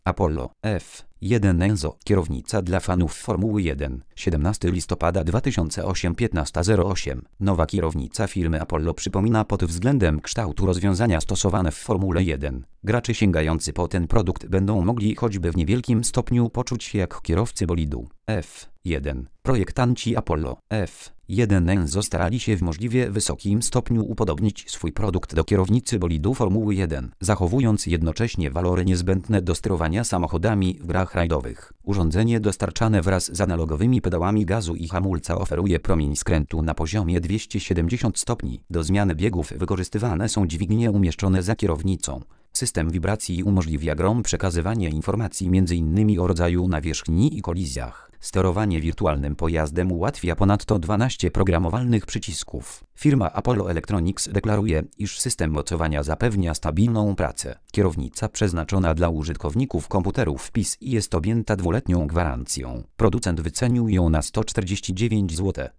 Apollo F1 Enzo, kierownica dla fanów Formuły 1. 17 listopada 2008 15:08. Nowa kierownica firmy Apollo przypomina pod względem kształtu rozwiązania stosowane w Formule 1. Gracze sięgający po ten produkt będą mogli choćby w niewielkim stopniu poczuć się jak kierowcy bolidu F1. Projektanci Apollo F1 Enzo starali się w możliwie wysokim stopniu upodobnić swój produkt do kierownicy bolidu Formuły 1, zachowując jednocześnie walory niezbędne do sterowania samochodami w grach rajdowych. Urządzenie dostarczane wraz z analogowymi pedałami gazu i hamulca oferuje promień skrętu na poziomie 270 stopni. Do zmiany biegów wykorzystywane są dźwignie umieszczone za kierownicą. System wibracji umożliwia grom przekazywanie informacji m.in. o rodzaju nawierzchni i kolizjach. Sterowanie wirtualnym pojazdem ułatwia ponadto 12 programowalnych przycisków. Firma Apollo Electronics deklaruje, iż system mocowania zapewnia stabilną pracę. Kierownica przeznaczona dla użytkowników komputerów PiS i jest objęta 2-letnią gwarancją. Producent wycenił ją na 149 zł.